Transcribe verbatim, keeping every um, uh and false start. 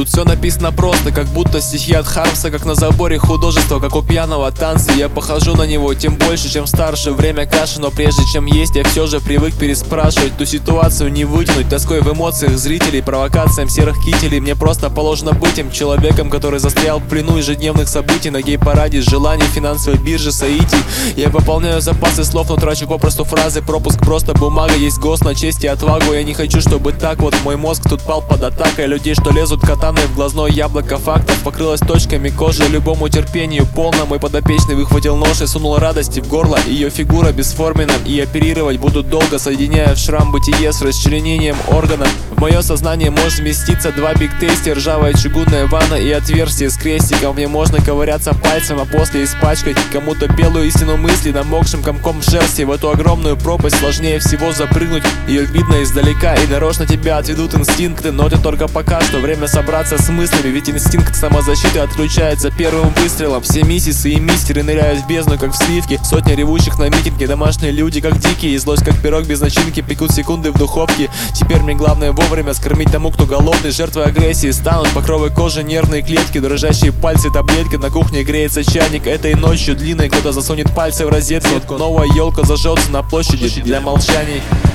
Тут все написано просто, как будто стихи от Хармса, как на заборе художества, как у пьяного танца. Я похожу на него тем больше, чем старше. Время каши, но прежде чем есть, я все же привык переспрашивать. Ту ситуацию не вытянуть тоской в эмоциях зрителей, провокациям серых кителей. Мне просто положено быть тем человеком, который застрял в плену ежедневных событий на гей-параде, желаний финансовой биржи Саити. Я пополняю запасы слов, но трачу попросту фразы. Пропуск просто бумага, есть гос на честь и отвагу. Я не хочу, чтобы так вот мой мозг тут пал под атакой людей, что лезут катаной в глазное яблоко фактов. Покрылась точками кожи, любому терпению полно. Мой подопечный выхватил нож и сунул радости в горло. Ее фигура бесформенна, и оперировать буду долго, соединяя в шрам бытие с расчленением органов. В мое сознание может вместиться два биг-тейсти, ржавая чугунная ванна и отверстие с крестиком. Мне можно ковыряться пальцем, а после испачкать кому-то белую истину мысли намокшим комком шерсти. В эту огромную пропасть сложнее всего запрыгнуть. Ее видно издалека, и нарочно тебя отведут инстинкты. Но это только пока что, время собраться с мыслями, ведь инстинкт самозащиты отключается первым выстрелом. Все миссисы и мистеры ныряют в бездну, как в сливки. Сотни ревущих на митинге, домашние люди, как дикие. И злость, как пирог без начинки, пекут секунды в духовке. Теперь мне главное вовремя скормить тому, кто голодный. Жертвой агрессии станут покровы кожи, нервные клетки, дрожащие пальцы, таблетки. На кухне греется чайник, этой ночью длинной кто-то засунет пальцы в розетку. Новая елка зажжется на площади для молчаний.